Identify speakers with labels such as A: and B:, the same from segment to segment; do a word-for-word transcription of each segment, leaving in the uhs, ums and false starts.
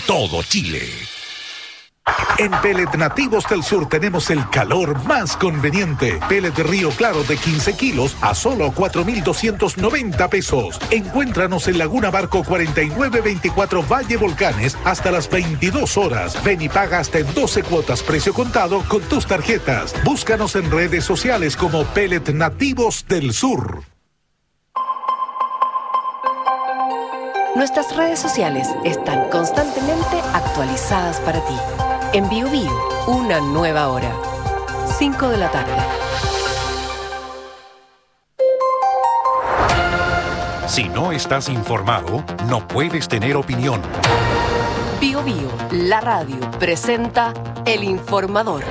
A: todo Chile.
B: En Pellet Nativos del Sur tenemos el calor más conveniente. Pellet Río Claro de quince kilos a solo cuatro mil doscientos noventa pesos. Encuéntranos en Laguna Barco cuarenta y nueve veinticuatro Valle Volcanes hasta las veintidós horas. Ven y paga hasta en doce cuotas precio contado con tus tarjetas. Búscanos en redes sociales como Pellet Nativos del Sur.
C: Nuestras redes sociales están constantemente actualizadas para ti. En Bio Bio, una nueva hora. cinco de la tarde.
A: Si no estás informado, no puedes tener opinión.
C: Bio Bio, la radio, presenta El Informador.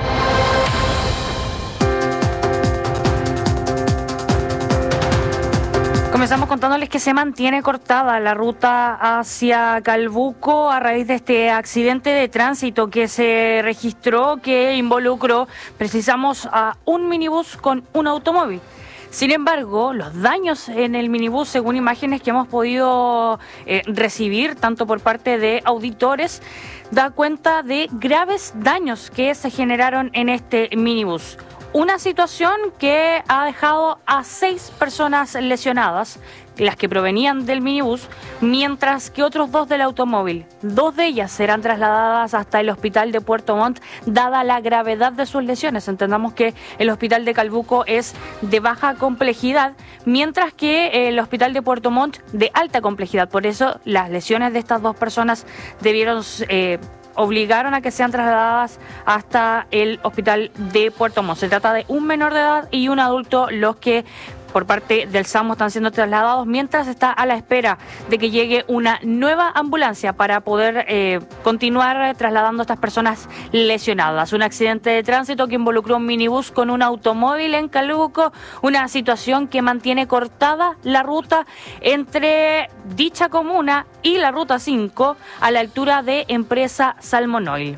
D: Comenzamos contándoles que se mantiene cortada la ruta hacia Calbuco a raíz de este accidente de tránsito que se registró, que involucró, precisamos, a un minibús con un automóvil. Sin embargo, los daños en el minibús, según imágenes que hemos podido eh, recibir, tanto por parte de auditores, da cuenta de graves daños que se generaron en este minibús. Una situación que ha dejado a seis personas lesionadas, las que provenían del minibús, mientras que otros dos del automóvil. Dos de ellas serán trasladadas hasta el hospital de Puerto Montt, dada la gravedad de sus lesiones. Entendamos que el hospital de Calbuco es de baja complejidad, mientras que el hospital de Puerto Montt de alta complejidad. Por eso las lesiones de estas dos personas debieron... Eh, obligaron a que sean trasladadas hasta el hospital de Puerto Montt. Se trata de un menor de edad y un adulto los que por parte del SAMU están siendo trasladados, mientras está a la espera de que llegue una nueva ambulancia para poder eh, continuar trasladando a estas personas lesionadas. Un accidente de tránsito que involucró un minibús con un automóvil en Calbuco, una situación que mantiene cortada la ruta entre dicha comuna y la ruta cinco a la altura de Empresa Salmon Oil.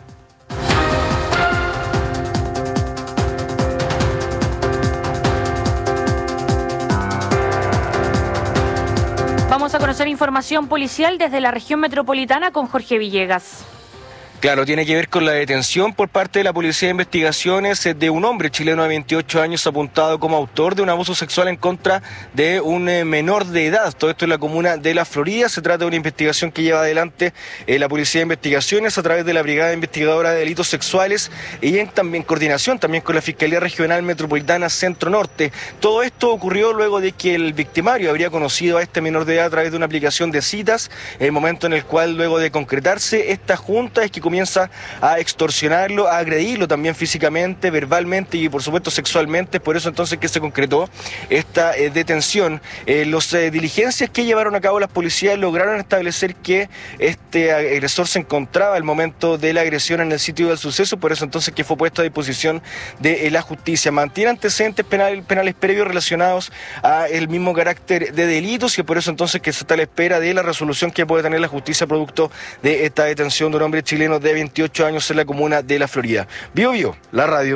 D: Vamos a conocer información policial desde la región metropolitana con Jorge Villegas.
E: Claro, tiene que ver con la detención por parte de la Policía de Investigaciones de un hombre chileno de veintiocho años apuntado como autor de un abuso sexual en contra de un menor de edad. Todo esto en la comuna de La Florida. Se trata de una investigación que lleva adelante eh, la Policía de Investigaciones a través de la Brigada Investigadora de Delitos Sexuales y en también coordinación también con la Fiscalía Regional Metropolitana Centro Norte. Todo esto ocurrió luego de que el victimario habría conocido a este menor de edad a través de una aplicación de citas, el momento en el cual, luego de concretarse esta junta, es que comienza a extorsionarlo, a agredirlo también físicamente, verbalmente y por supuesto sexualmente. Por eso entonces que se concretó esta eh, detención. Eh, los eh, diligencias que llevaron a cabo las policías lograron establecer que este agresor se encontraba al momento de la agresión en el sitio del suceso, por eso entonces que fue puesto a disposición de eh, la justicia. Mantiene antecedentes penales, penales previos relacionados a el mismo carácter de delitos y por eso entonces que se está a la espera de la resolución que puede tener la justicia producto de esta detención de un hombre chileno de veintiocho años en la comuna de La Florida. Bio Bio, la radio.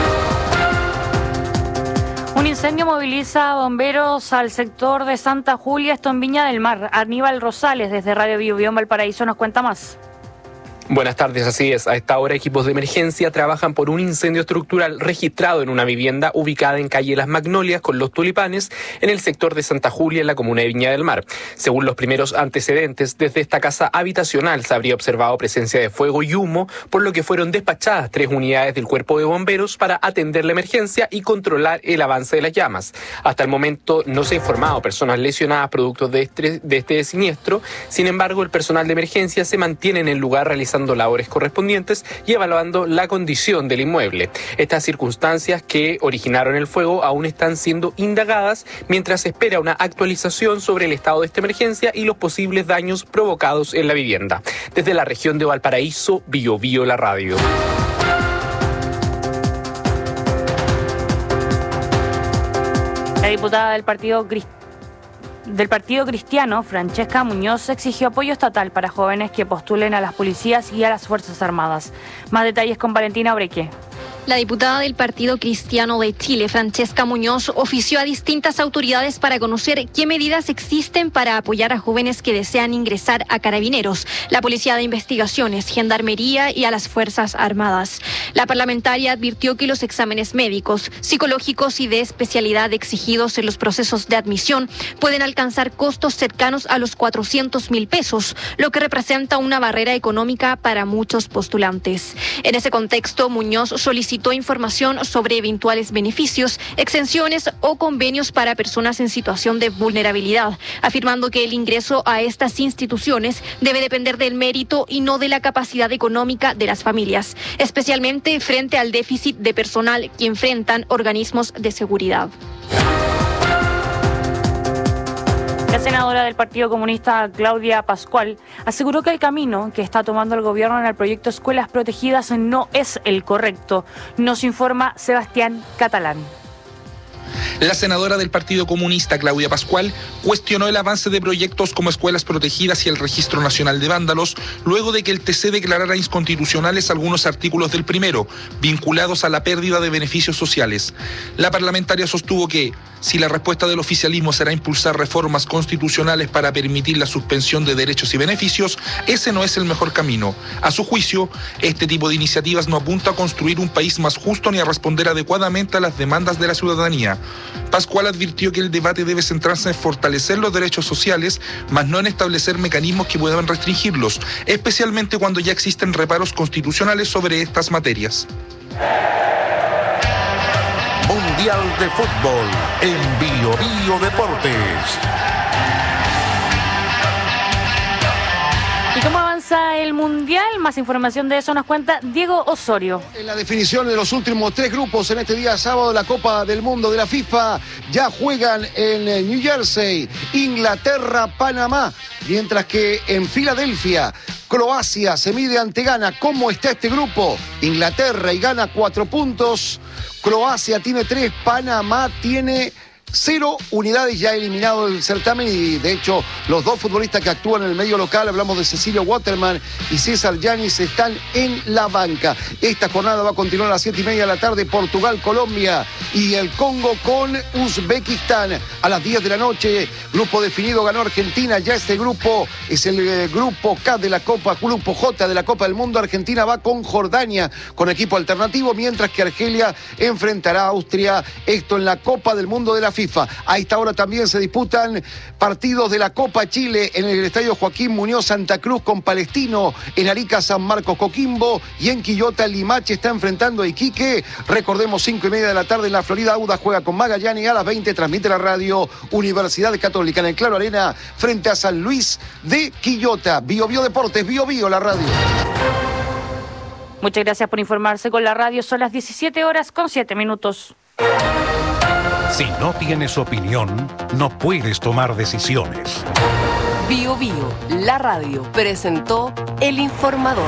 D: Un incendio moviliza a bomberos al sector de Santa Julia, esto en Viña del Mar. Aníbal Rosales, desde Radio Bio Bio en Valparaíso, nos cuenta más.
F: Buenas tardes, así es. A esta hora equipos de emergencia trabajan por un incendio estructural registrado en una vivienda ubicada en calle Las Magnolias con los Tulipanes en el sector de Santa Julia en la comuna de Viña del Mar. Según los primeros antecedentes, desde esta casa habitacional se habría observado presencia de fuego y humo, por lo que fueron despachadas tres unidades del cuerpo de bomberos para atender la emergencia y controlar el avance de las llamas. Hasta el momento no se ha informado personas lesionadas producto de este, de este siniestro. Sin embargo, el personal de emergencia se mantiene en el lugar realizando labores correspondientes y evaluando la condición del inmueble. Estas circunstancias que originaron el fuego aún están siendo indagadas mientras se espera una actualización sobre el estado de esta emergencia y los posibles daños provocados en la vivienda. Desde la región de Valparaíso, Bio Bio la radio.
D: La diputada del Partido Cristiano Del Partido Cristiano, Francesca Muñoz, exigió apoyo estatal para jóvenes que postulen a las policías y a las Fuerzas Armadas. Más detalles con Valentina Obreque.
G: La diputada del Partido Cristiano de Chile, Francesca Muñoz, ofició a distintas autoridades para conocer qué medidas existen para apoyar a jóvenes que desean ingresar a Carabineros, la Policía de Investigaciones, Gendarmería y a las Fuerzas Armadas. La parlamentaria advirtió que los exámenes médicos, psicológicos y de especialidad exigidos en los procesos de admisión pueden alcanzar costos cercanos a los cuatrocientos mil pesos, lo que representa una barrera económica para muchos postulantes. En ese contexto, Muñoz solicitó Solicitó información sobre eventuales beneficios, exenciones o convenios para personas en situación de vulnerabilidad, afirmando que el ingreso a estas instituciones debe depender del mérito y no de la capacidad económica de las familias, especialmente frente al déficit de personal que enfrentan organismos de seguridad.
D: La senadora del Partido Comunista, Claudia Pascual, aseguró que el camino que está tomando el gobierno en el proyecto Escuelas Protegidas no es el correcto. Nos informa Sebastián Catalán.
H: La senadora del Partido Comunista, Claudia Pascual, cuestionó el avance de proyectos como Escuelas Protegidas y el Registro Nacional de Vándalos, luego de que el T C declarara inconstitucionales algunos artículos del primero, vinculados a la pérdida de beneficios sociales. La parlamentaria sostuvo que, si la respuesta del oficialismo será impulsar reformas constitucionales para permitir la suspensión de derechos y beneficios, ese no es el mejor camino. A su juicio, este tipo de iniciativas no apunta a construir un país más justo ni a responder adecuadamente a las demandas de la ciudadanía. Pascual advirtió que el debate debe centrarse en fortalecer los derechos sociales, más no en establecer mecanismos que puedan restringirlos, especialmente cuando ya existen reparos constitucionales sobre estas materias.
A: Mundial de Fútbol en Bio Bio Deportes.
D: ¿Y cómo avanza el Mundial? Más información de eso nos cuenta Diego Osorio.
I: En la definición de los últimos tres grupos en este día sábado, la Copa del Mundo de la FIFA ya juegan en New Jersey, Inglaterra, Panamá, mientras que en Filadelfia, Croacia se mide ante Ghana. ¿Cómo está este grupo? Inglaterra y Ghana cuatro puntos, Croacia tiene tres, Panamá tiene cero unidades, ya eliminado el certamen, y de hecho los dos futbolistas que actúan en el medio local, hablamos de Cecilio Waterman y César Yanis, están en la banca. Esta jornada va a continuar a las siete y media de la tarde, Portugal, Colombia y el Congo con Uzbekistán. A las diez de la noche, grupo definido, ganó Argentina, ya este grupo es el eh, grupo K de la Copa, grupo J de la Copa del Mundo. Argentina va con Jordania, con equipo alternativo, mientras que Argelia enfrentará a Austria, esto en la Copa del Mundo de la FIFA. A esta hora también se disputan partidos de la Copa Chile en el Estadio Joaquín Muñoz Santa Cruz con Palestino, en Arica San Marcos Coquimbo, y en Quillota Limache está enfrentando a Iquique. Recordemos, cinco y media de la tarde en la Florida, Audax juega con Magallanes, y a las veinte transmite la radio Universidad Católica en el Claro Arena frente a San Luis de Quillota. Bio Bio Deportes, Bio Bio la radio.
D: Muchas gracias por informarse con la radio. Son las diecisiete horas con siete minutos.
A: Si no tienes opinión, no puedes tomar decisiones.
C: Bio Bio, la radio, presentó El Informador.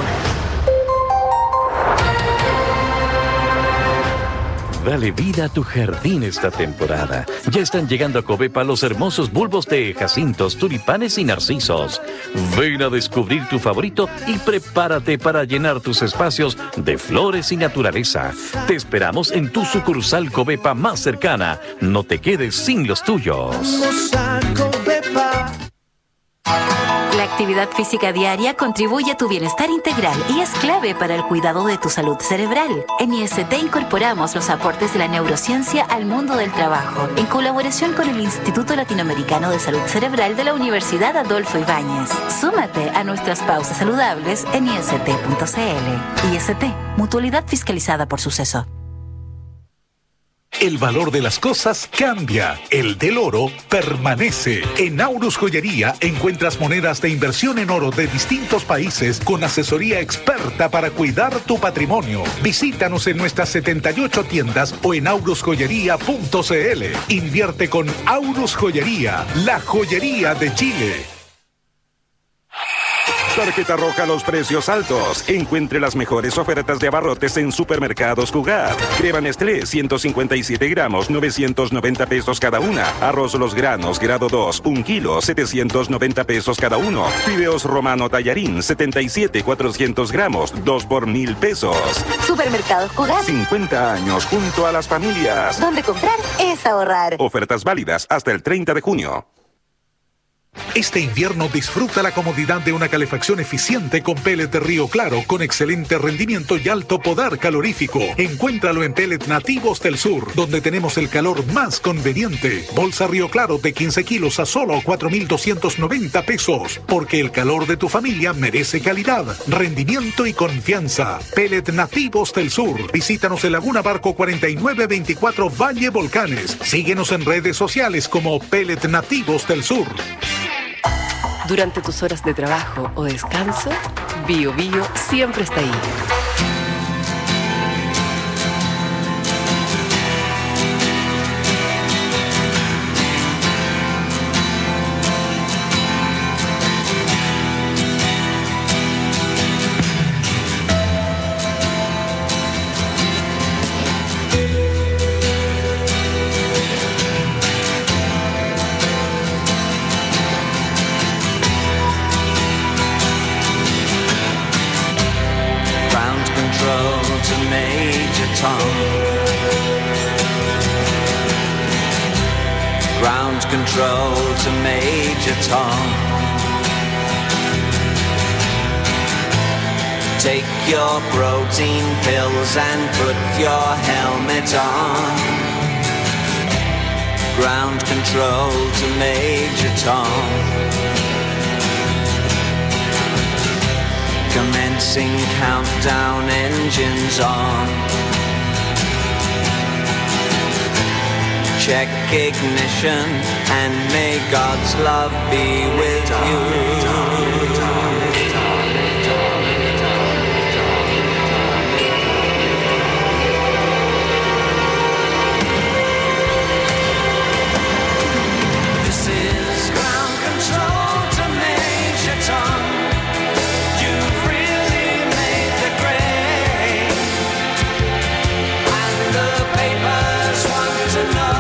J: Dale vida a tu jardín esta temporada. Ya están llegando a Covepa los hermosos bulbos de jacintos, tulipanes y narcisos. Ven a descubrir tu favorito y prepárate para llenar tus espacios de flores y naturaleza. Te esperamos en tu sucursal Covepa más cercana. No te quedes sin los tuyos.
K: La actividad física diaria contribuye a tu bienestar integral y es clave para el cuidado de tu salud cerebral. En I S T incorporamos los aportes de la neurociencia al mundo del trabajo, en colaboración con el Instituto Latinoamericano de Salud Cerebral de la Universidad Adolfo Ibáñez. Súmate a nuestras pausas saludables en I S T punto C L. I S T, mutualidad fiscalizada por Suceso.
B: El valor de las cosas cambia, el del oro permanece. En Aurus Joyería encuentras monedas de inversión en oro de distintos países con asesoría experta para cuidar tu patrimonio. Visítanos en nuestras setenta y ocho tiendas o en aurus joyería punto C L. Invierte con Aurus Joyería, la joyería de Chile.
L: Tarjeta roja a los precios altos. Encuentre las mejores ofertas de abarrotes en Supermercados Jugar. Crema Nestlé, ciento cincuenta y siete gramos, novecientos noventa pesos cada una. Arroz Los Granos, grado dos, un kilo, setecientos noventa pesos cada uno. Fideos Romano Tallarín, setenta y siete, cuatrocientos gramos, dos por mil pesos.
M: Supermercados Jugar.
L: cincuenta años junto a las familias.
M: Donde comprar es ahorrar.
L: Ofertas válidas hasta el treinta de junio.
B: Este invierno disfruta la comodidad de una calefacción eficiente con Pellet Río Claro con excelente rendimiento y alto poder calorífico. Encuéntralo en Pellet Nativos del Sur, donde tenemos el calor más conveniente. Bolsa Río Claro de quince kilos a solo cuatro mil doscientos noventa pesos. Porque el calor de tu familia merece calidad, rendimiento y confianza. Pellet Nativos del Sur. Visítanos en Laguna Barco cuarenta y nueve veinticuatro Valle Volcanes. Síguenos en redes sociales como Pellet Nativos del Sur.
C: Durante tus horas de trabajo o descanso, Bio Bio siempre está ahí.
N: Ground control to Major Tom. Take your protein pills and put your helmet on. Ground control to Major Tom. Commencing countdown, engines on. Check ignition and may God's love be with you. This is ground control to Major Tom. You've really made the grade, and the papers want to know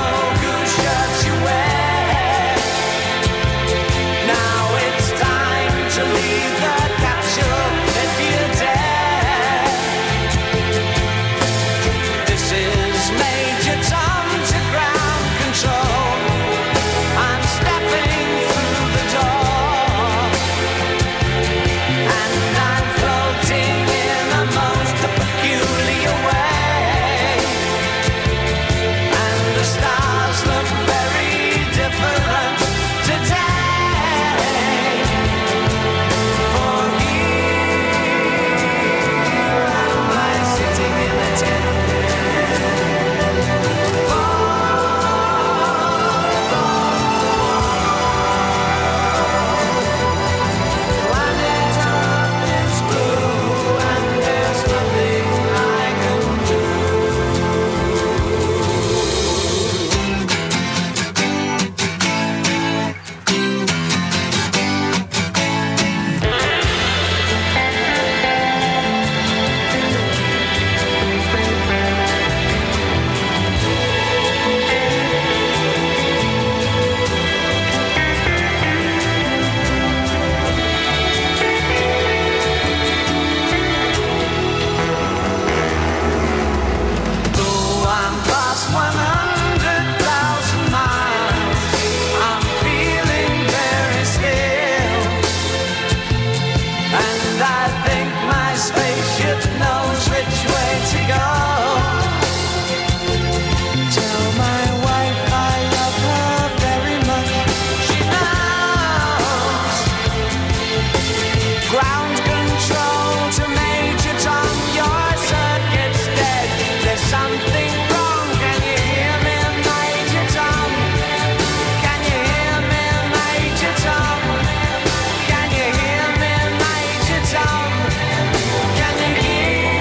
O: Can you hear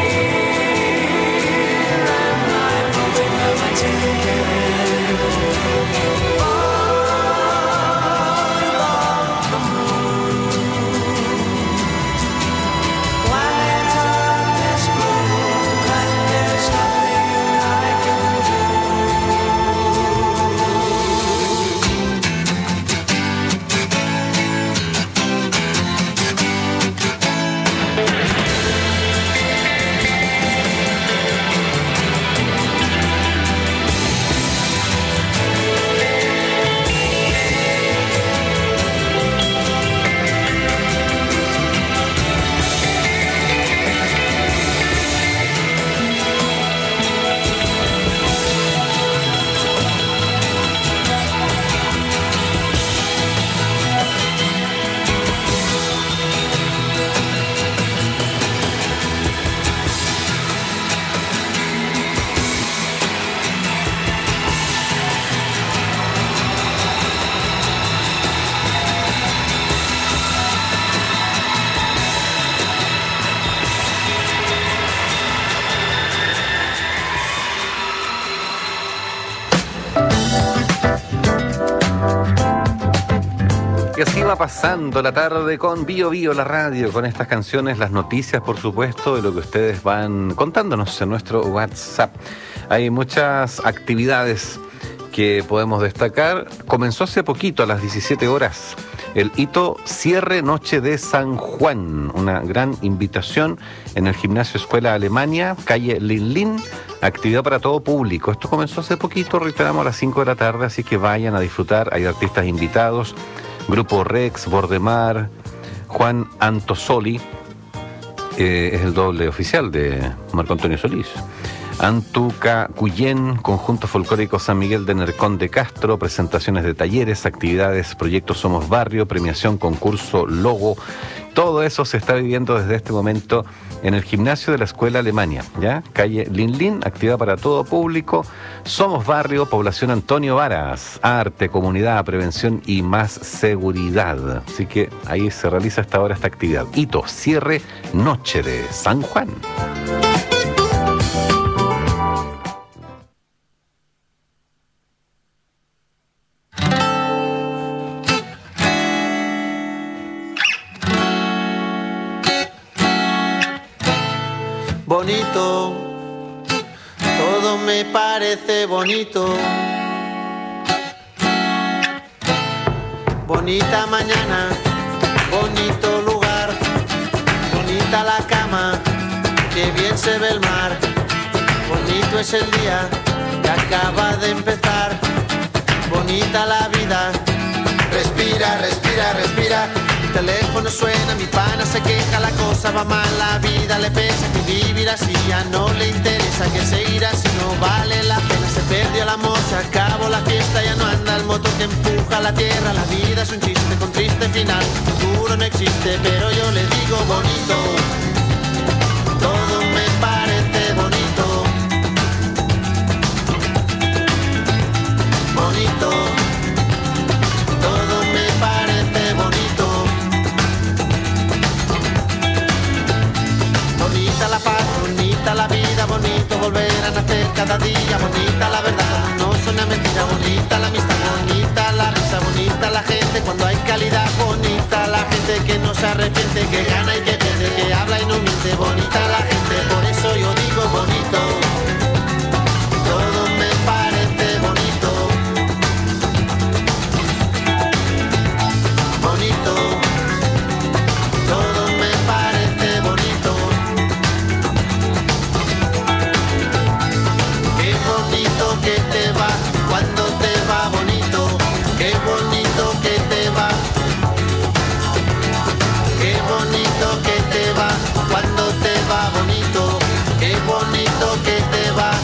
O: va pasando la tarde con Bio Bio, la radio, con estas canciones, las noticias, por supuesto, de lo que ustedes van contándonos en nuestro WhatsApp. Hay muchas actividades que podemos destacar. Comenzó hace poquito, a las diecisiete horas, el hito Cierre Noche de San Juan, una gran invitación en el Gimnasio Escuela Alemania, calle Linlin, actividad para todo público. Esto comenzó hace poquito, reiteramos, a las cinco de la tarde, así que vayan a disfrutar. Hay artistas invitados, Grupo Rex, Bordemar, Juan Antosoli, eh, es el doble oficial de Marco Antonio Solís. Antuca Cuyén, Conjunto Folclórico San Miguel de Nercón de Castro, presentaciones de talleres, actividades, proyectos Somos Barrio, premiación, concurso, logo. Todo eso se está viviendo desde este momento en el gimnasio de la Escuela Alemania, ¿ya? Calle Linlin, actividad para todo público. Somos Barrio, población Antonio Varas, arte, comunidad, prevención y más seguridad. Así que ahí se realiza hasta ahora esta actividad. Hito, cierre, Noche de San Juan.
P: Bonito, todo me parece bonito. Bonita mañana, bonito lugar, bonita la cama, que bien se ve el mar. Bonito es el día que acaba de empezar, bonita la vida. Respira, respira, respira. Mi teléfono suena, mi pana se queja, la cosa va mal, la vida le pesa, que vivir así ya no le interesa, que seguir así no vale la pena. Se perdió el amor, se acabó la fiesta, ya no anda el motor que empuja la tierra. La vida es un chiste con triste final, futuro no existe, pero yo le digo bonito. Todo me parece bonito. Bonito. Todo me parece bonito. Bonita la paz, bonita la vida, bonito volver a nacer cada día. Bonita la verdad, no suena mentira. Bonita la amistad, bonita la risa, bonita la gente cuando hay calidad. Bonita la gente que no se arrepiente, que gana y que pierde, que habla y no miente. Bonita la gente, por eso yo digo bonito. Todo me parece bonito. Bonito. Todo me parece bonito. Qué bonito que te va cuando te va bonito. Qué bonito que te va. Qué bonito que te va cuando te va bonito. Qué bonito que te va.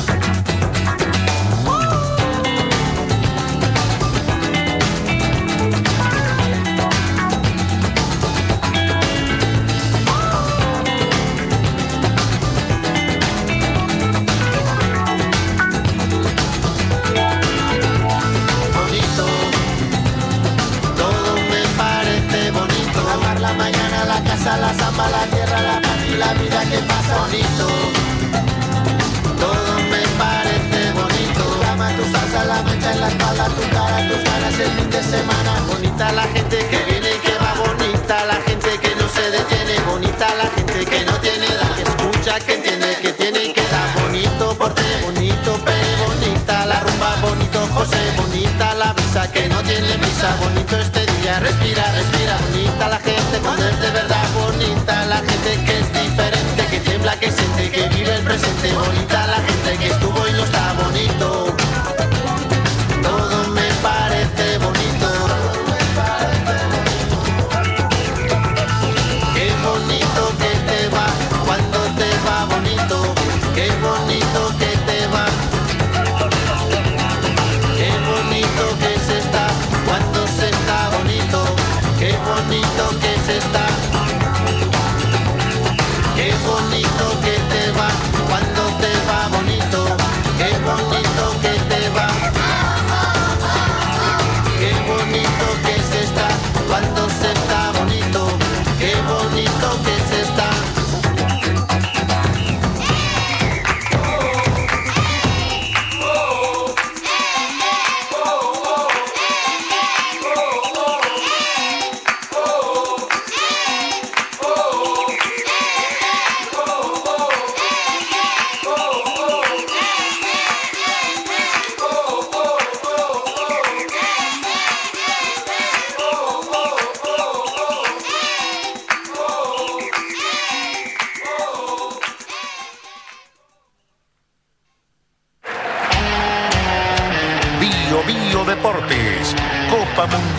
P: La samba, la tierra, la paz y la vida que pasa bonito. Todo me parece bonito. Tu cama, tu salsa, la mancha en la espalda, tu cara, tus ganas el fin de semana. Bonita la gente que viene y que va, bonita la gente que no se detiene, bonita la gente que no tiene edad, que escucha, que entiende, que tiene y que da. Bonito porte, bonito pe, bonita la rumba, bonito José, bonita la brisa que no tiene prisa, bonito este día, respira, respira, bonita la gente cuando es de verdad. Bonita la gente que es diferente, que tiembla, que siente, que vive el presente. Bonita la gente que estuvo y no está bonito. Todo me parece bonito. Qué bonito que te va cuando te va bonito. Qué bonito que te va. Qué bonito que se está cuando se está bonito. Qué bonito que se está. Qué bonito que te va cuando te va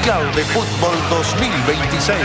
A: Mundial de Fútbol dos mil veintiséis.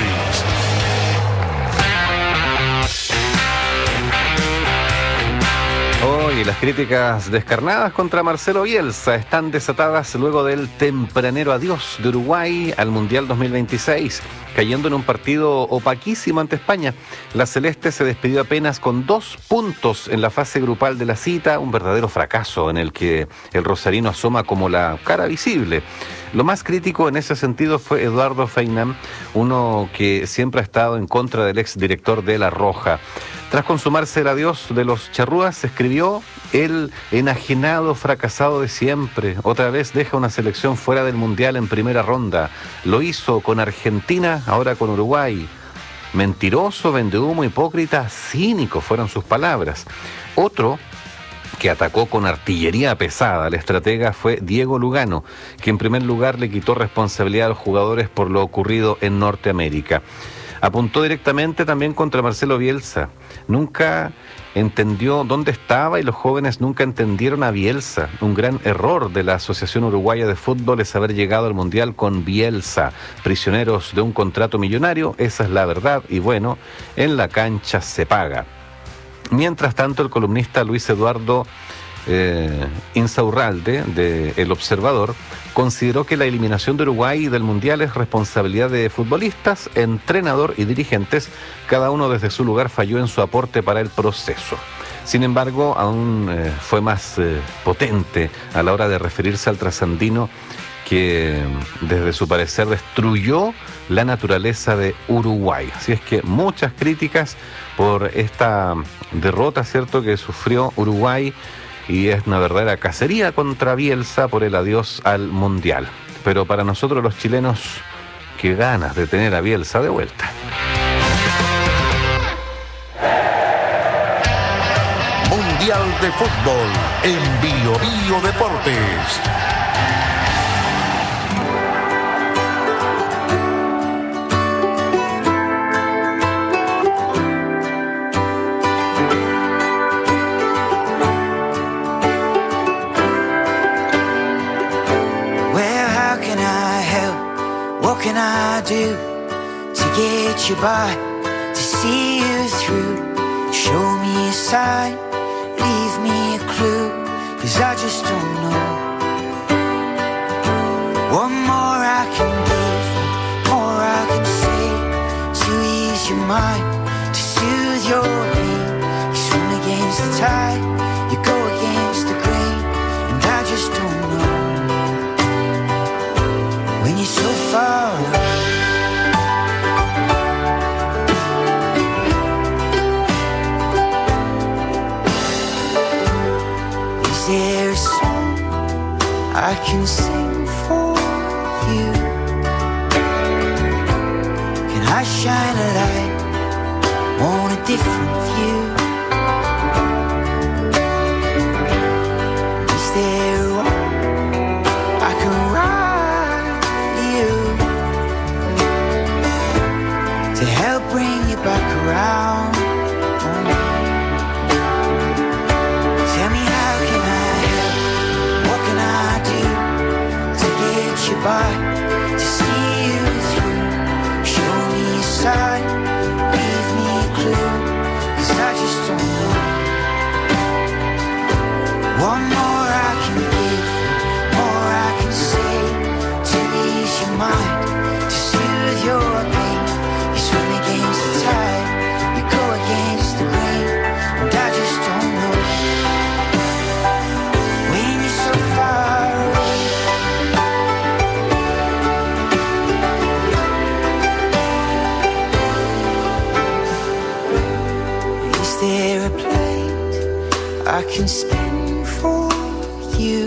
O: Hoy las críticas descarnadas contra Marcelo Bielsa están desatadas luego del tempranero adiós de Uruguay al Mundial dos mil veintiséis, cayendo en un partido opaquísimo ante España. La Celeste se despidió apenas con dos puntos en la fase grupal de la cita, un verdadero fracaso en el que el rosarino asoma como la cara visible. Lo más crítico en ese sentido fue Eduardo Feynman, uno que siempre ha estado en contra del exdirector de La Roja. Tras consumarse el adiós de los charrúas, escribió: el enajenado fracasado de siempre, otra vez deja una selección fuera del Mundial en primera ronda. Lo hizo con Argentina, ahora con Uruguay. Mentiroso, vendehumo, hipócrita, cínico fueron sus palabras. Otro que atacó con artillería pesada al estratega fue Diego Lugano, que en primer lugar le quitó responsabilidad a los jugadores por lo ocurrido en Norteamérica. Apuntó directamente también contra Marcelo Bielsa. Nunca entendió dónde estaba y los jóvenes nunca entendieron a Bielsa. Un gran error de la Asociación Uruguaya de Fútbol es haber llegado al Mundial con Bielsa, prisioneros de un contrato millonario, esa es la verdad, y bueno, en la cancha se paga. Mientras tanto, el columnista Luis Eduardo eh, Insaurralde, de El Observador, consideró que la eliminación de Uruguay del Mundial es responsabilidad de futbolistas, entrenador y dirigentes. Cada uno desde su lugar falló en su aporte para el proceso. Sin embargo, aún eh, fue más eh, potente a la hora de referirse al trasandino que desde su parecer destruyó la naturaleza de Uruguay. Así es que muchas críticas por esta derrota, ¿cierto?, que sufrió Uruguay, y es una verdadera cacería contra Bielsa por el adiós al Mundial. Pero para nosotros los chilenos, qué ganas de tener a Bielsa de vuelta.
A: Mundial de Fútbol en Bio Bio Deportes.
P: What can I do to get you by, to see you through? Show me a sign, leave me a clue, 'cause I just don't know. What more I can give, more I can say, to ease your mind, to soothe your pain. You swim against the tide, you go against the grain, and I just don't know. When you're so far away, is there a song I can sing for you? Can I shine a light on a different view? Is there a rock I can ride you to help bring you back around? Tell me, how can I help? What can I do to get you by, to see you through? Show me a sign, leave me a clue, 'cause I just don't know. One more I can give, more I can say, to ease your mind, to soothe your pain. You swim against the tide, you go against the grain, and I just don't know. When you're so far away, is there a place I can spend for you?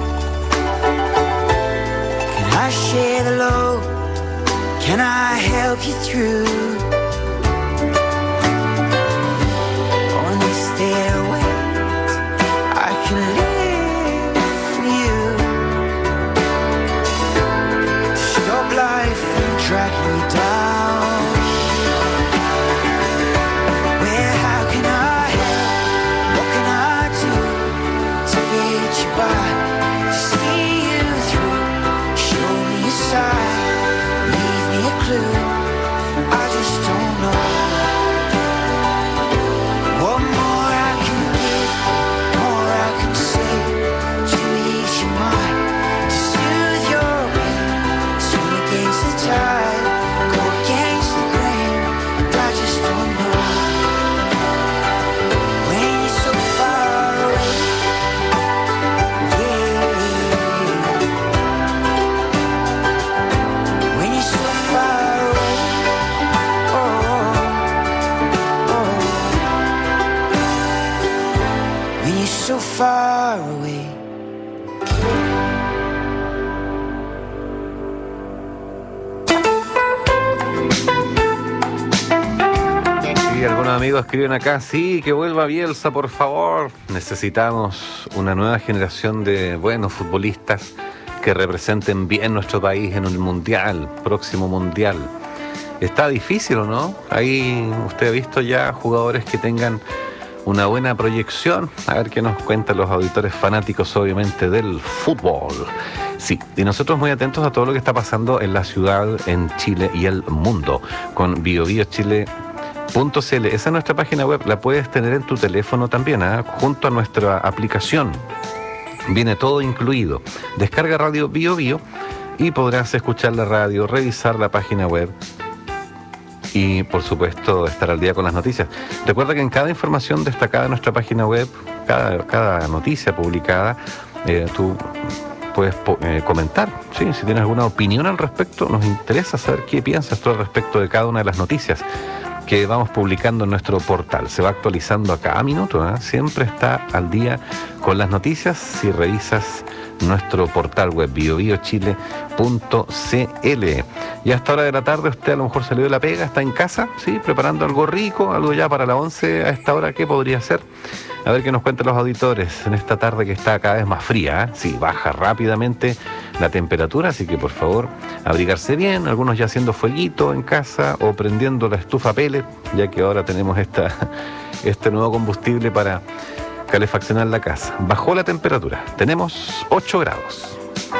P: Can I share the load? Can I help you through? Or is there a way I can live for you? To stop life from dragging you down. Well, how can I help? What can I do to get you by, to see you through? Show me a sign, so far away.
O: Sí, algunos amigos escriben acá, sí, que vuelva Bielsa, por favor. Necesitamos una nueva generación de buenos futbolistas que representen bien nuestro país en un mundial, próximo mundial. Está difícil, ¿o no? Ahí usted ha visto ya jugadores que tengan una buena proyección. A ver qué nos cuentan los auditores fanáticos, obviamente, del fútbol. Sí, y nosotros muy atentos a todo lo que está pasando en la ciudad, en Chile y el mundo, con bio bio chile punto c l. Esa es nuestra página web, la puedes tener en tu teléfono también, ¿eh? Junto a nuestra aplicación. Viene todo incluido. Descarga Radio Bio Bio y podrás escuchar la radio, revisar la página web y, por supuesto, estar al día con las noticias. Recuerda que en cada información destacada en nuestra página web, cada, cada noticia publicada, eh, tú puedes eh, comentar, ¿sí? Si tienes alguna opinión al respecto, nos interesa saber qué piensas tú al respecto de cada una de las noticias que vamos publicando en nuestro portal. Se va actualizando a cada minuto, ¿eh? Siempre está al día con las noticias si revisas nuestro portal web bio bio chile punto c l. Y a esta hora de la tarde usted a lo mejor salió de la pega, está en casa, ¿sí? Preparando algo rico, algo ya para las once a esta hora. ¿Qué podría ser? A ver qué nos cuentan los auditores en esta tarde que está cada vez más fría, ¿eh? Sí, baja rápidamente la temperatura, así que por favor, abrigarse bien, algunos ya haciendo fueguito en casa o prendiendo la estufa pellet, ya que ahora tenemos esta, este nuevo combustible para calefaccionar la casa. Bajó la temperatura, tenemos ocho grados.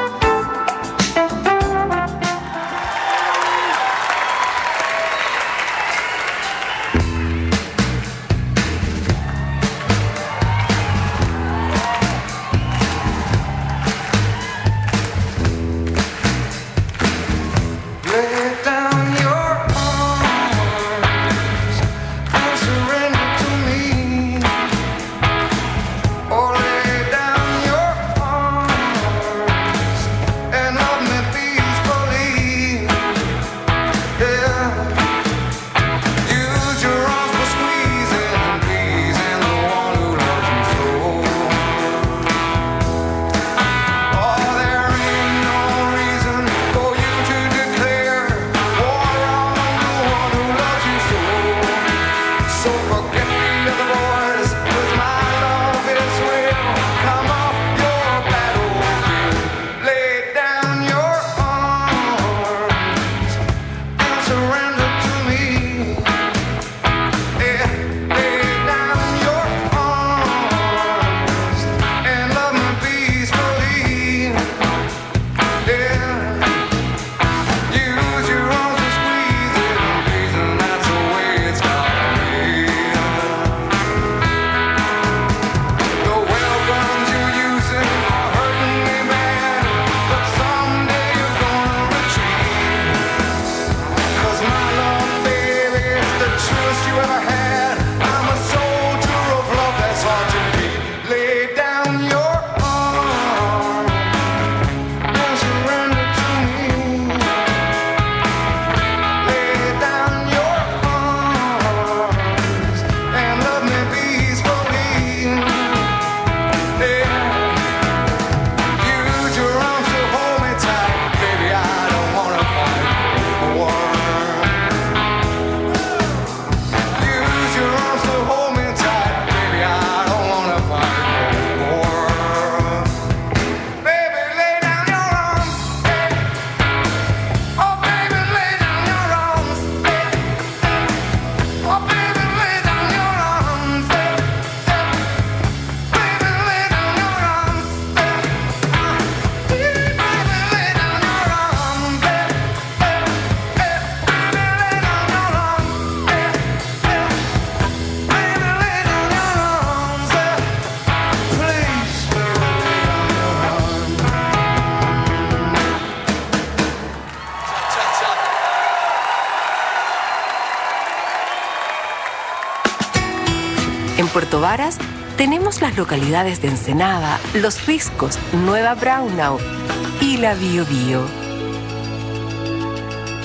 C: En Puerto Varas tenemos las localidades de Ensenada, Los Riscos, Nueva Braunau y la Bio Bio.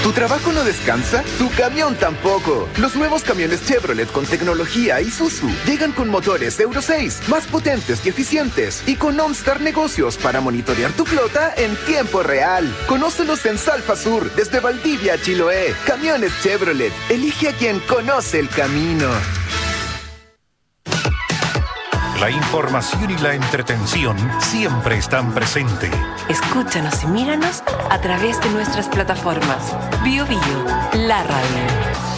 Q: ¿Tu trabajo no descansa? Tu camión tampoco. Los nuevos camiones Chevrolet con tecnología Isuzu llegan con motores Euro seis, más potentes y eficientes, y con OnStar Negocios para monitorear tu flota en tiempo real. Conócelos en Salfa Sur, desde Valdivia a Chiloé. Camiones Chevrolet. Elige a quien conoce el camino.
A: La información y la entretención siempre están presentes.
C: Escúchanos y míranos a través de nuestras plataformas. Bio Bio, la radio.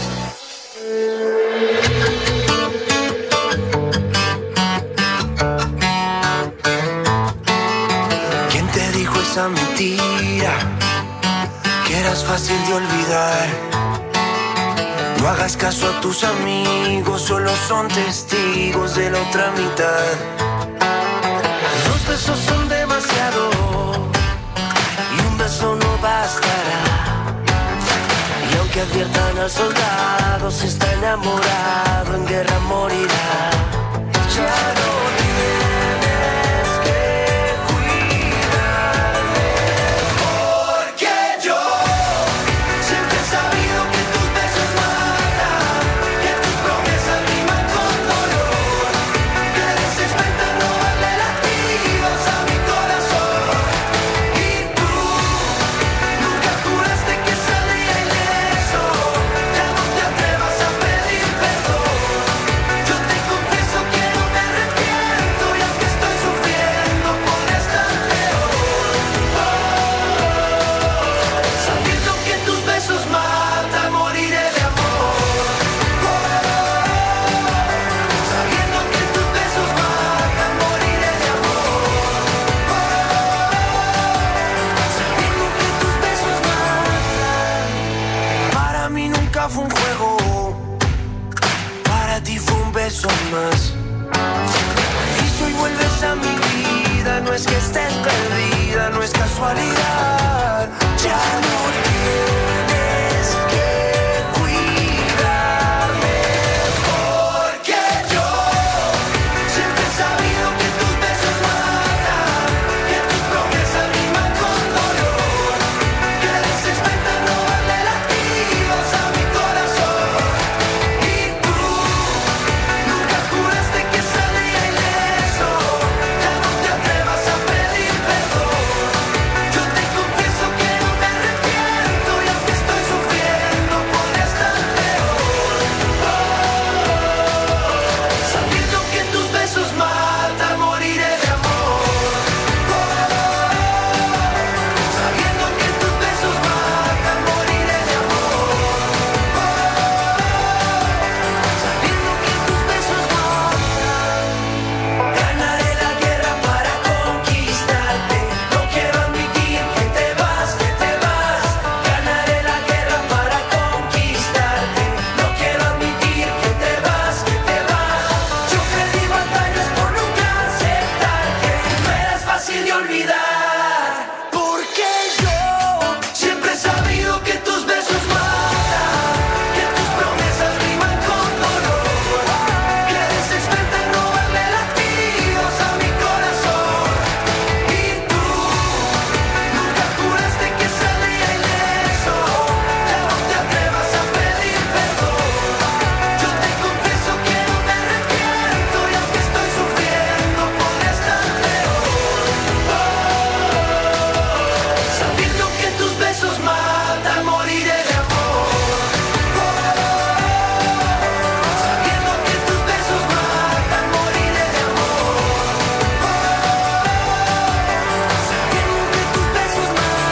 P: ¿Quién te dijo esa mentira? Que eras fácil de olvidar. No hagas caso a tus amigos, solo son testigos de la otra mitad. Los besos son demasiado y un beso no bastará. Y aunque adviertan al soldado, si está enamorado en guerra morirá. Ya no tienes que cuidarme, porque yo siempre he sabido que tus besos matan, que tus promesas riman con dolor, que desesperan robarle latidos a mi corazón. Y tú nunca juraste que saldría ileso, ya no te atrevas a pedir perdón. Yo te confieso que no me arrepiento, y aunque estoy sufriendo por estar peor, sabiendo que tus besos matan, moriré de amor. Sabiendo que tus besos matan, moriré de amor. Sabiendo que tus besos matan. Para mí nunca fue un juego, para ti fue un beso más. Y si hoy vuelves a mi vida, no es que estés perdida, no es casualidad. Ya no tienes que cuidarme, porque yo siempre he sabido que tus besos matan, que tus promesas riman con dolor, que desesperan robarle latidos a mi corazón. Y tú nunca juraste que saldría ileso, ya no te atrevas a pedir perdón. Yo te confieso que no me arrepiento, y aunque estoy sufriendo por estar peor, sabiendo que tus besos matan, moriré de amor. Sabiendo que tus besos matan, moriré de amor. Sabiendo que tus besos matan. Ganaré la guerra para conquistarte. No quiero admitir que te vas, que te vas. Ganaré la guerra para conquistarte. No quiero admitir que te vas, que te vas. Yo perdí batallas por nunca aceptar que no eras fácil de olvidar. Porque yo siempre he sabido que tus besos matan, que tus promesas riman con dolor, que desesperan robarle latidos a mi corazón. Y tú nunca juraste que saldría ileso, ya no te atrevas a pedir perdón. Yo te confieso que no me arrepiento, y aunque estoy sufriendo por estar peor, sabiendo que tus besos matan, moriré de amor. Sabiendo que tus besos matan, moriré de amor. Sabiendo que tus besos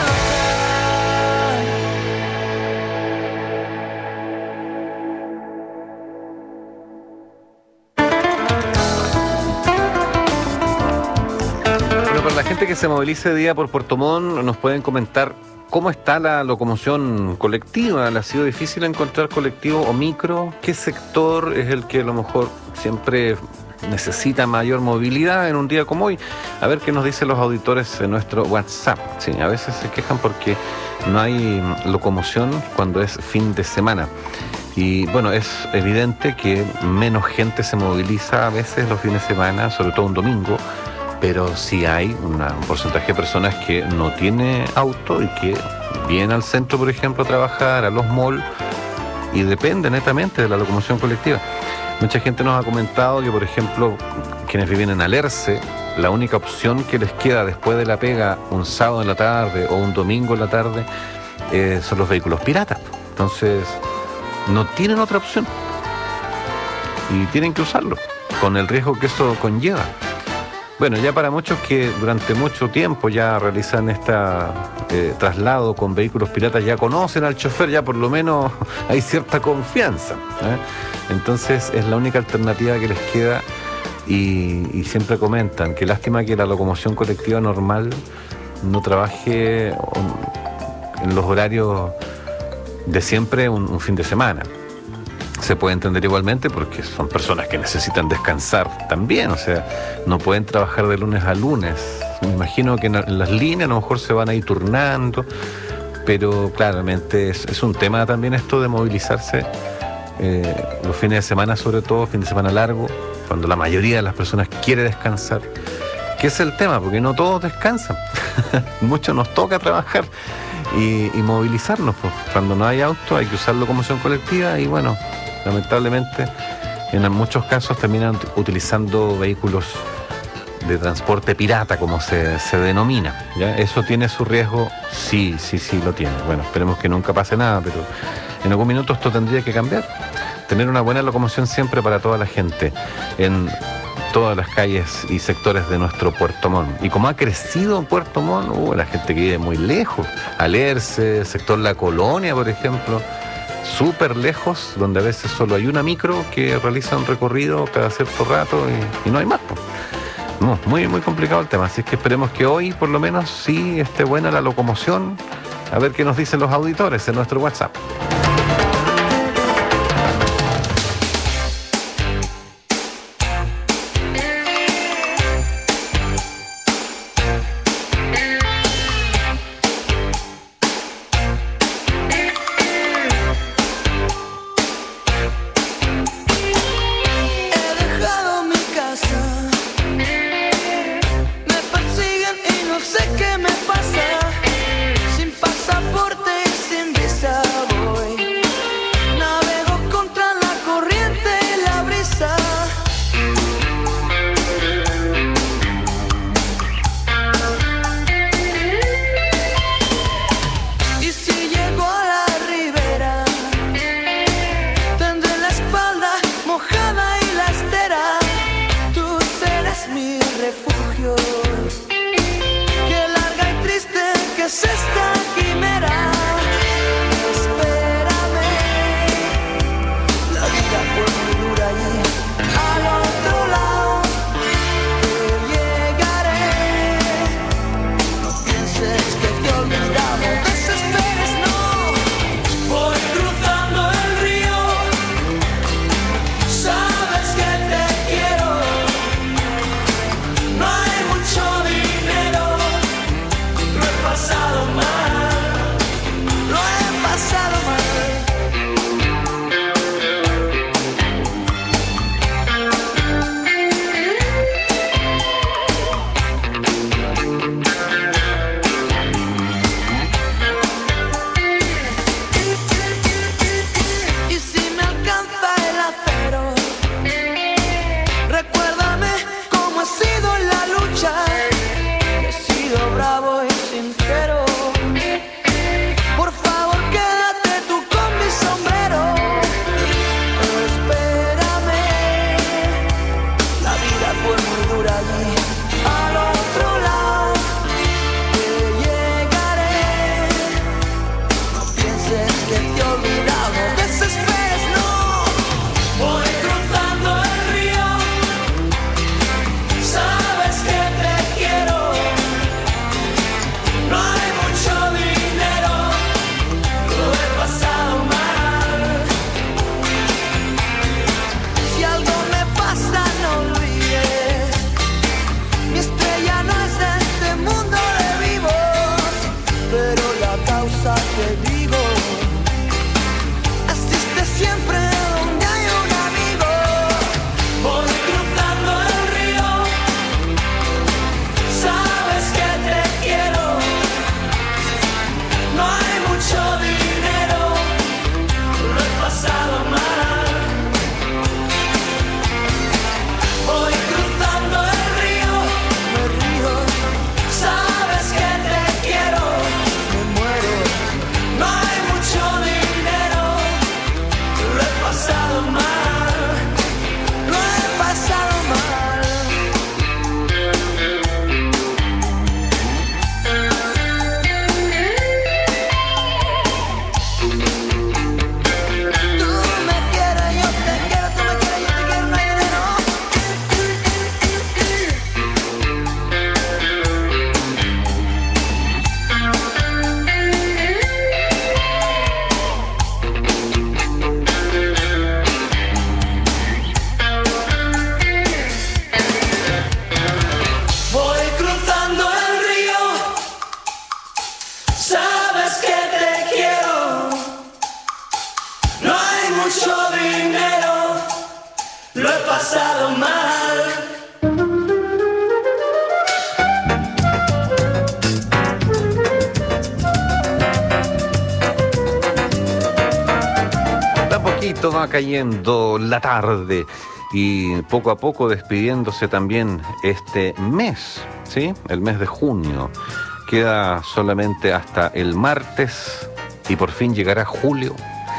O: Bueno, para la gente que se movilice día por Puerto Montt, nos pueden comentar cómo está la locomoción colectiva. ¿Le ha sido difícil encontrar colectivo o micro? ¿Qué sector es el que a lo mejor siempre necesita mayor movilidad en un día como hoy? A ver qué nos dicen los auditores en nuestro WhatsApp. Sí, a veces se quejan porque no hay locomoción cuando es fin de semana. Y bueno, es evidente que menos gente se moviliza a veces los fines de semana, sobre todo un domingo, pero sí hay una, un porcentaje de personas que no tiene auto y que vienen al centro, por ejemplo, a trabajar, a los malls, y depende netamente de la locomoción colectiva. Mucha gente nos ha comentado que, por ejemplo, quienes viven en Alerce, la única opción que les queda después de la pega un sábado en la tarde o un domingo en la tarde eh, son los vehículos piratas. Entonces, no tienen otra opción y tienen que usarlo, con el riesgo que eso conlleva. Bueno, ya para muchos que durante mucho tiempo ya realizan este eh, traslado con vehículos piratas, ya conocen al chofer, ya por lo menos hay cierta confianza, ¿eh? Entonces es la única alternativa que les queda y, y siempre comentan que lástima que la locomoción colectiva normal no trabaje en los horarios de siempre un, un fin de semana. Se puede entender igualmente porque son personas que necesitan descansar también, o sea, no pueden trabajar de lunes a lunes. Me imagino que en las líneas a lo mejor se van a ir turnando, pero claramente es, es un tema también esto de movilizarse eh, los fines de semana, sobre todo fin de semana largo, cuando la mayoría de las personas quiere descansar, que es el tema, porque no todos descansan. Muchos nos toca trabajar y, y movilizarnos, pues. Cuando no hay auto hay que usar locomoción colectiva y bueno, lamentablemente en muchos casos terminan utilizando vehículos de transporte pirata, como se, se denomina, ¿ya? ¿Eso tiene su riesgo? Sí, sí, sí lo tiene. Bueno, esperemos que nunca pase nada, pero en algún minuto esto tendría que cambiar. Tener una buena locomoción siempre para toda la gente en todas las calles y sectores de nuestro Puerto Montt. Y como ha crecido Puerto Montt, uh, la gente que vive muy lejos, Alerce, sector La Colonia, por ejemplo, súper lejos, donde a veces solo hay una micro que realiza un recorrido cada cierto rato y, y no hay más, pues. No, muy, muy complicado el tema, así es que esperemos que hoy por lo menos sí esté buena la locomoción. A ver qué nos dicen los auditores en nuestro WhatsApp.
P: Sé qué me pasa, sin pasaporte y sin visa voy. pasado mal.
O: De a poquito va cayendo la tarde y poco a poco despidiéndose también este mes, ¿sí? El mes de junio. Queda solamente hasta el martes y por fin llegará julio.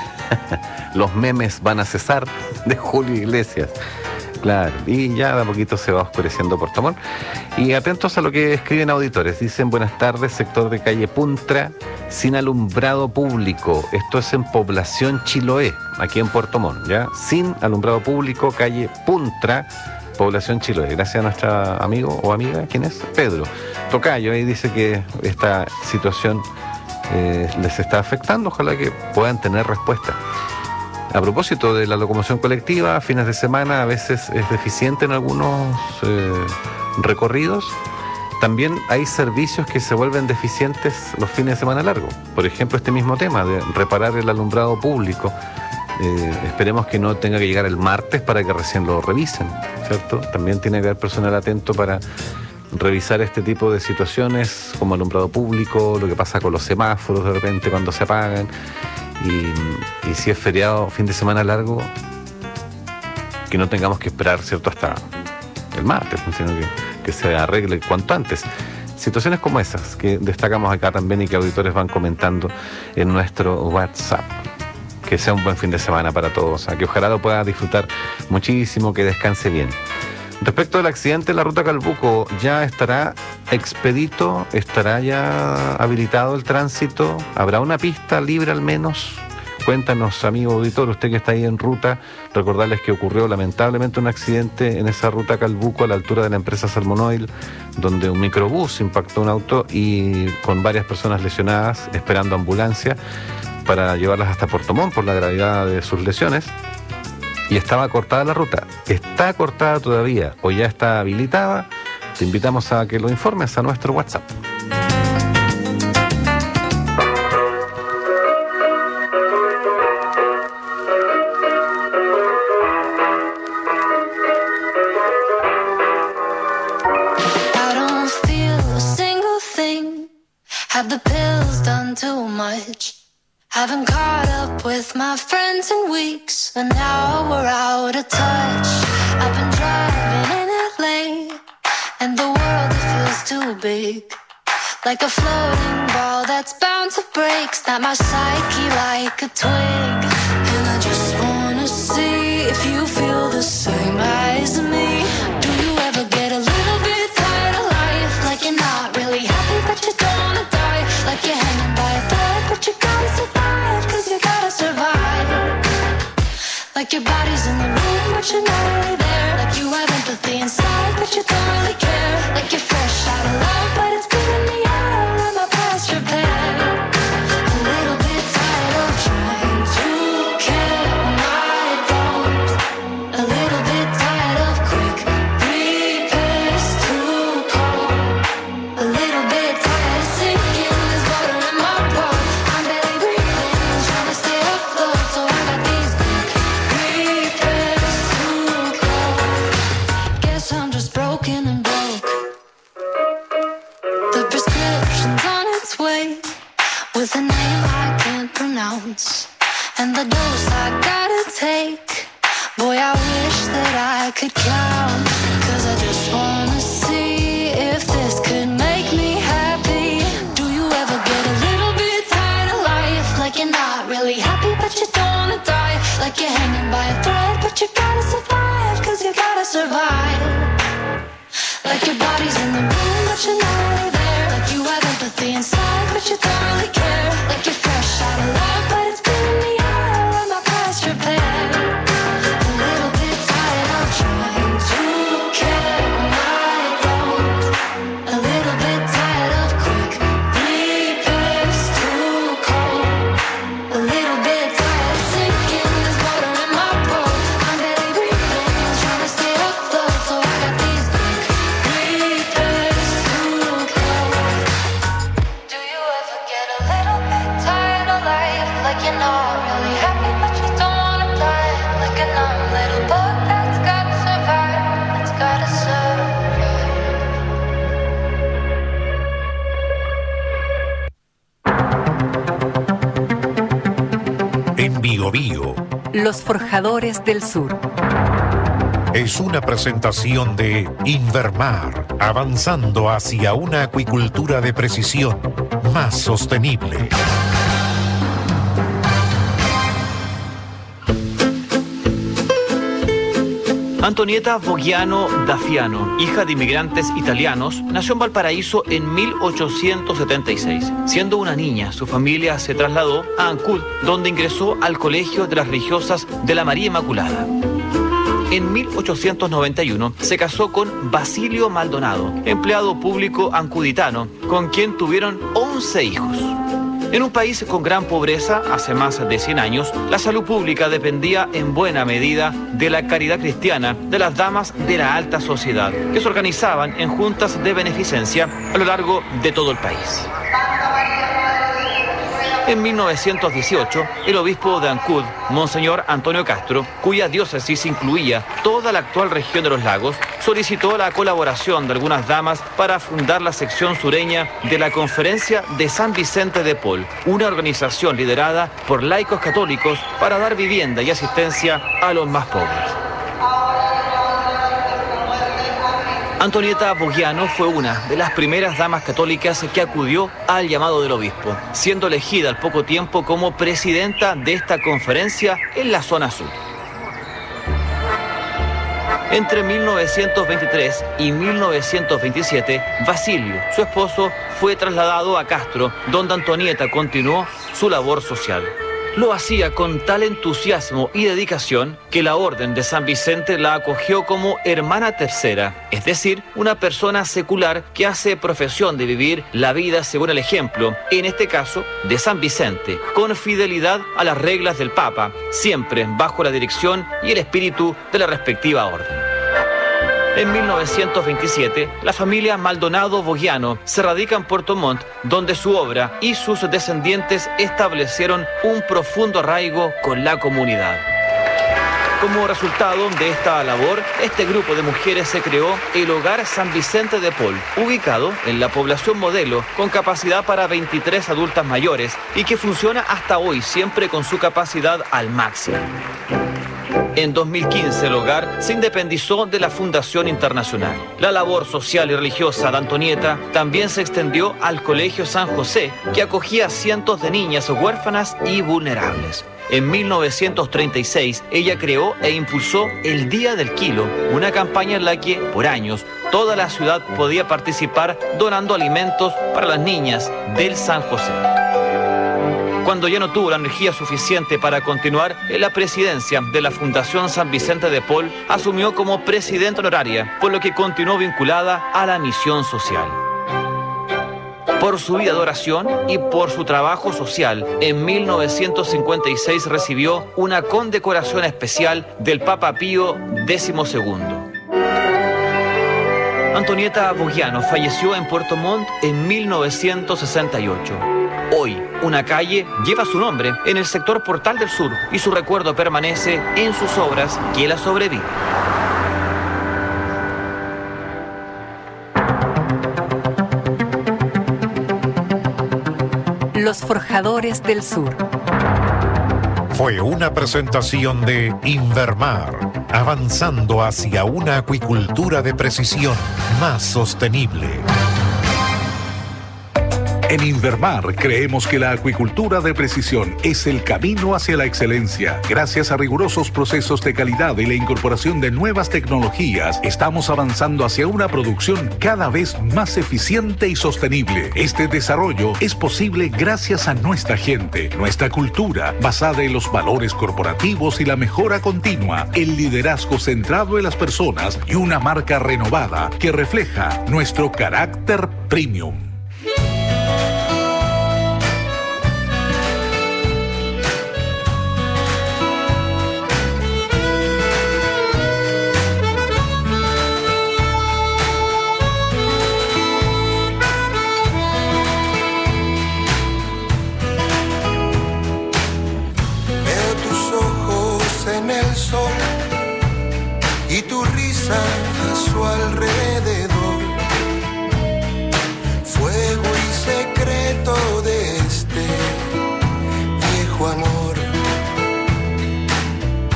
O: Los memes van a cesar de Julio Iglesias. Claro, y ya de a poquito se va oscureciendo Puerto Montt. Y atentos a lo que escriben auditores. Dicen, buenas tardes, sector de calle Puntra, sin alumbrado público. Esto es en Población Chiloé, aquí en Puerto Montt, ¿ya? Sin alumbrado público, calle Puntra, Población Chiloé. Gracias a nuestro amigo o amiga, ¿quién es? Pedro Tocayo, ahí dice que esta situación eh, les está afectando. Ojalá que puedan tener respuesta. A propósito de la locomoción colectiva, fines de semana a veces es deficiente en algunos eh, recorridos. También hay servicios que se vuelven deficientes los fines de semana largos. Por ejemplo, este mismo tema de reparar el alumbrado público. Eh, esperemos que no tenga que llegar el martes para que recién lo revisen, ¿cierto? También tiene que haber personal atento para revisar este tipo de situaciones como alumbrado público, lo que pasa con los semáforos de repente cuando se apagan. Y, y si es feriado, fin de semana largo, que no tengamos que esperar, ¿cierto?, hasta el martes, sino que, que se arregle cuanto antes. Situaciones como esas que destacamos acá también y que auditores van comentando en nuestro WhatsApp. Que sea un buen fin de semana para todos, o sea, que ojalá lo pueda disfrutar muchísimo, que descanse bien. Respecto al accidente en la ruta Calbuco, ¿ya estará expedito? ¿Estará ya habilitado el tránsito? ¿Habrá una pista libre al menos? Cuéntanos, amigo auditor, usted que está ahí en ruta, recordarles que ocurrió lamentablemente un accidente en esa ruta Calbuco a la altura de la empresa Salmon Oil, donde un microbús impactó un auto y con varias personas lesionadas esperando ambulancia para llevarlas hasta Puerto Montt por la gravedad de sus lesiones. Y estaba cortada la ruta. ¿Está cortada todavía o ya está habilitada? Te invitamos a que lo informes a nuestro WhatsApp.
R: I don't feel a single thing. Have the pills done too much? Haven't caught up with my friends in weeks, and now we're out of touch. I've been driving in L A, and the world, it feels too big. Like a floating ball that's bound to break. Snap my psyche like a twig. And I just wanna see if you feel the same as me. Do you ever get a little bit tired of life? Like you're not really happy but you don't wanna die. Like you're hanging by a thread but you gotta survive, cause you gotta survive. Like your body's in the room but you're not really there. Like you have empathy inside but you don't really care. Like you're fresh out of love but it's been in the air. Let my past repair. A little bit tired of trying to care when I don't. A little bit tired of quick repairs too cold. A little bit tired of sinking this water in my blood. I'm barely breathing, trying to stay afloat, so I got these quick repairs too cold. Guess I'm just broken and broke. The prescription's on its way, with a name I can't pronounce, and the dose I gotta take. Boy, I wish that I could count, cause I just wanna see if this could make me happy. Do you ever get a little bit tired of life? Like you're not really happy but you don't wanna die. Like you're hanging by a thread but you gotta survive, cause you gotta survive. Like your body's in the room but you're not really there. Like you have empathy inside but you don't really care. Like you're fresh out of love but it's been in the air. Let my past repair. A little bit tired of trying to care when I don't. A little bit tired of quick repairs too cold. A little bit tired of sinking this water in my boat. I'm barely breathing, trying to stay afloat, so I got these quick repairs too
K: Los Forjadores del Sur.
A: Es una presentación de Invermar, avanzando hacia una acuicultura de precisión más sostenible.
S: Antonieta Vogiano Daffiano, hija de inmigrantes italianos, nació en Valparaíso en mil ochocientos setenta y seis. Siendo una niña, su familia se trasladó a Ancud, donde ingresó al Colegio de las Religiosas de la María Inmaculada. En mil ochocientos noventa y uno se casó con Basilio Maldonado, empleado público ancuditano, con quien tuvieron once hijos. En un país con gran pobreza, hace más de cien años, la salud pública dependía en buena medida de la caridad cristiana de las damas de la alta sociedad, que se organizaban en juntas de beneficencia a lo largo de todo el país. En mil novecientos dieciocho, el obispo de Ancud, Monseñor Antonio Castro, cuya diócesis incluía toda la actual región de los lagos, solicitó la colaboración de algunas damas para fundar la sección sureña de la Conferencia de San Vicente de Paul, una organización liderada por laicos católicos para dar vivienda y asistencia a los más pobres. Antonieta Vogiano fue una de las primeras damas católicas que acudió al llamado del obispo, siendo elegida al poco tiempo como presidenta de esta conferencia en la zona sur. Entre mil novecientos veintitrés y mil novecientos veintisiete, Basilio, su esposo, fue trasladado a Castro, donde Antonieta continuó su labor social. Lo hacía con tal entusiasmo y dedicación que la Orden de San Vicente la acogió como hermana tercera, es decir, una persona secular que hace profesión de vivir la vida según el ejemplo, en este caso, de San Vicente, con fidelidad a las reglas del Papa, siempre bajo la dirección y el espíritu de la respectiva orden. En mil novecientos veintisiete, la familia Maldonado Vogiano se radica en Puerto Montt, donde su obra y sus descendientes establecieron un profundo arraigo con la comunidad. Como resultado de esta labor, este grupo de mujeres se creó el Hogar San Vicente de Paul, ubicado en la población modelo, con capacidad para veintitrés adultas mayores y que funciona hasta hoy, siempre con su capacidad al máximo. En dos mil quince, el hogar se independizó de la Fundación Internacional. La labor social y religiosa de Antonieta también se extendió al Colegio San José, que acogía a cientos de niñas huérfanas y vulnerables. En mil novecientos treinta y seis, ella creó e impulsó el Día del Kilo, una campaña en la que, por años, toda la ciudad podía participar donando alimentos para las niñas del San José. Cuando ya no tuvo la energía suficiente para continuar en la presidencia de la Fundación San Vicente de Paul, asumió como presidenta honoraria, por lo que continuó vinculada a la misión social. Por su vida de oración y por su trabajo social, en mil novecientos cincuenta y seis recibió una condecoración especial del Papa Pío decimosegundo. Antonieta Vogiano falleció en Puerto Montt en mil novecientos sesenta y ocho. Hoy, una calle lleva su nombre en el sector Portal del Sur y su recuerdo permanece en sus obras que la sobreviven.
K: Los Forjadores del Sur.
A: Fue una presentación de Invermar, avanzando hacia una acuicultura de precisión más sostenible.
B: En Invermar creemos que la acuicultura de precisión es el camino hacia la excelencia. Gracias a rigurosos procesos de calidad y la incorporación de nuevas tecnologías, estamos avanzando hacia una producción cada vez más eficiente y sostenible. Este desarrollo es posible gracias a nuestra gente, nuestra cultura, basada en los valores corporativos y la mejora continua, el liderazgo centrado en las personas y una marca renovada que refleja nuestro carácter premium.
P: Y tu risa a su alrededor, fuego y secreto de este viejo amor.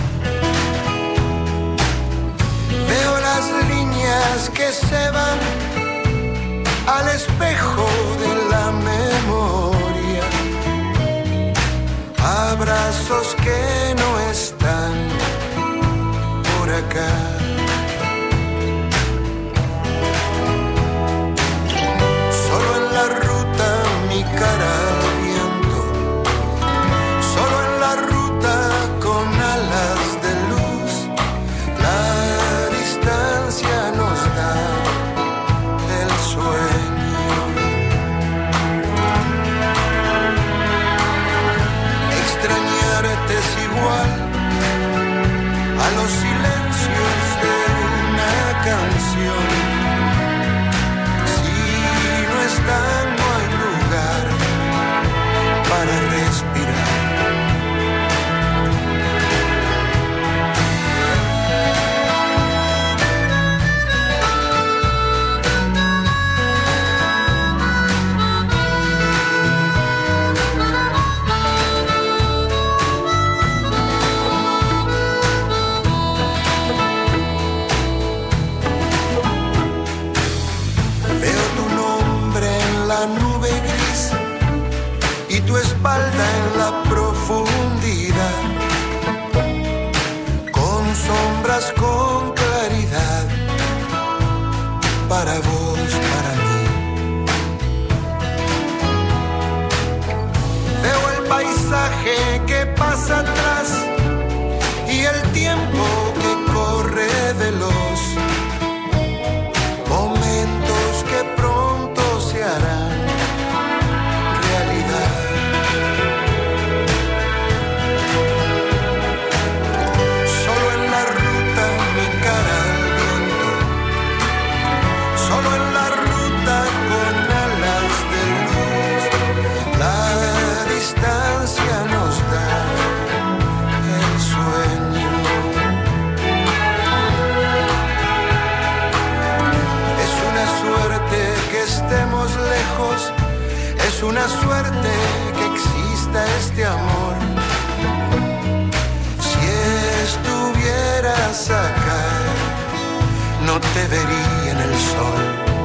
P: lágrimas que se van al espejo de la memoria, abrazos que no están por acá. Solo en la ruta mi cara al viento, solo en la ruta con alas de luz, la distancia nos da el sueño. Extrañarte es igual a los silencios de una canción. Si no están, no hay lugar para respirar. Tu espalda en la profundidad, con sombras, con claridad, para vos, para mí. Veo el paisaje que pasa atrás y el tiempo que corre veloz, momentos que pronto se harán realidad. Es una suerte que exista este amor. Si estuvieras acá, no te vería en el sol.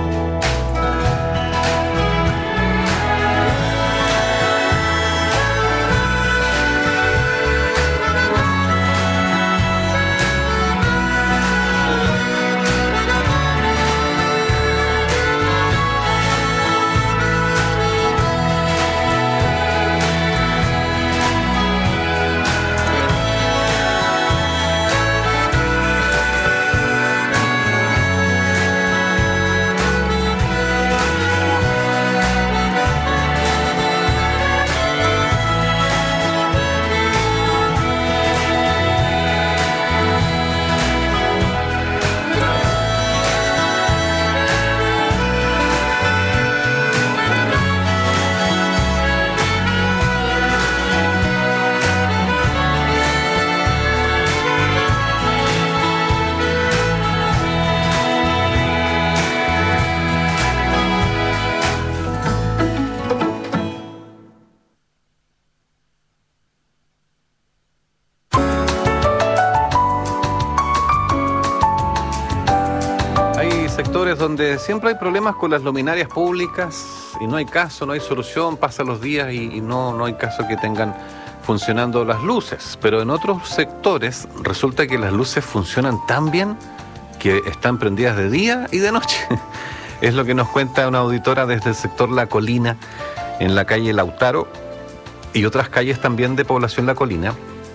O: Donde siempre hay problemas con las luminarias públicas y no hay caso, no hay solución, pasan los días y, y no, no hay caso que tengan funcionando las luces. Pero en otros sectores resulta que las luces funcionan tan bien que están prendidas de día y de noche. Es lo que nos cuenta una auditora desde el sector La Colina, en la calle Lautaro y otras calles también de población La Colina.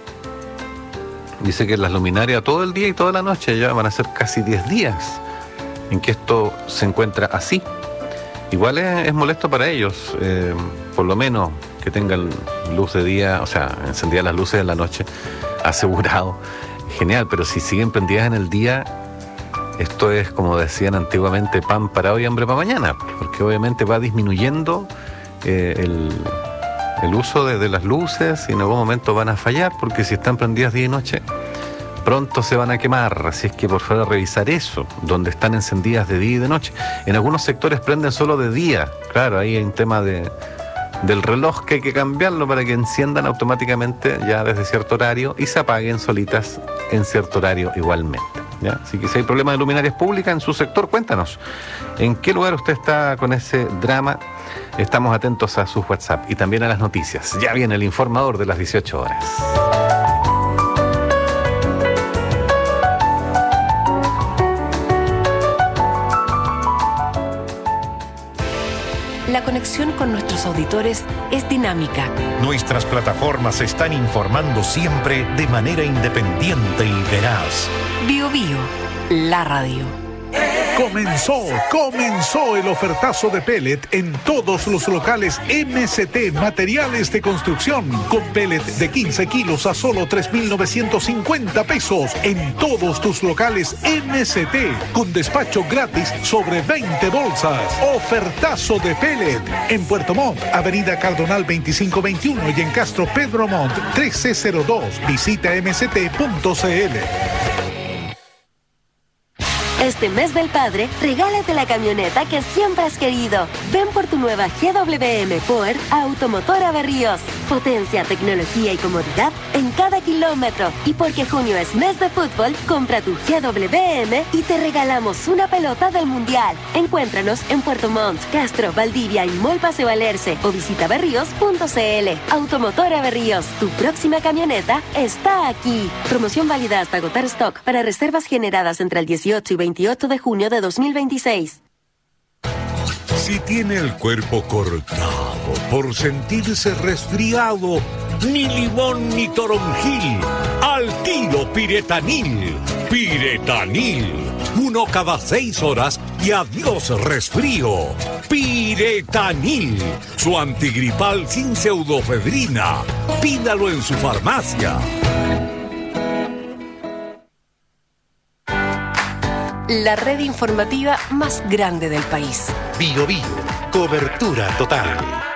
O: Dice que las luminarias todo el día y toda la noche, ya van a ser casi diez días en que esto se encuentra así. Igual es, es molesto para ellos, eh, por lo menos que tengan luz de día, o sea, encendidas las luces en la noche, asegurado. Genial, pero si siguen prendidas en el día, esto es, como decían antiguamente, pan para hoy, hambre para mañana, porque obviamente va disminuyendo eh, el, el uso de, de las luces y en algún momento van a fallar, porque si están prendidas día y noche, pronto se van a quemar. Así es que por favor revisar eso, donde están encendidas de día y de noche. En algunos sectores prenden solo de día, claro, ahí hay un tema de, del reloj que hay que cambiarlo para que enciendan automáticamente ya desde cierto horario y se apaguen solitas en cierto horario igualmente. ¿ya? Así que si hay problemas de luminarias públicas en su sector, cuéntanos. ¿En qué lugar usted está con ese drama? Estamos atentos a sus WhatsApp y también a las noticias. Ya viene el informador de las dieciocho horas.
C: La conexión con nuestros auditores es dinámica.
A: Nuestras plataformas están informando siempre de manera independiente y veraz.
C: Bio Bio, la radio.
B: Comenzó, comenzó el ofertazo de pellet en todos los locales M C T Materiales de Construcción. Con pellet de quince kilos a solo tres mil novecientos cincuenta pesos en todos tus locales M C T. Con despacho gratis sobre veinte bolsas. Ofertazo de pellet en Puerto Montt, Avenida Cardonal veinticinco veintiuno y en Castro Pedro Montt trece cero dos. Visita m c t punto c l.
M: Este mes del padre, regálate la camioneta que siempre has querido. Ven por tu nueva G W M Power a Automotora Berríos. Potencia, tecnología y comodidad en cada kilómetro. Y porque junio es mes de fútbol, compra tu G W M y te regalamos una pelota del Mundial. Encuéntranos en Puerto Montt, Castro, Valdivia y Mall Paseo Alerce o visita berríos punto c l. Automotora Berríos, tu próxima camioneta está aquí. Promoción válida hasta agotar stock para reservas generadas entre el dieciocho y veintiocho de junio de dos mil veintiséis.
T: Si tiene el cuerpo cortado por sentirse resfriado, ni limón ni toronjil, al tiro Piretanil. Piretanil, uno cada seis horas y adiós resfrío. Piretanil, su antigripal sin pseudofedrina. Pídalo en su farmacia.
C: La red informativa más grande del país.
A: Bio Bio, cobertura total.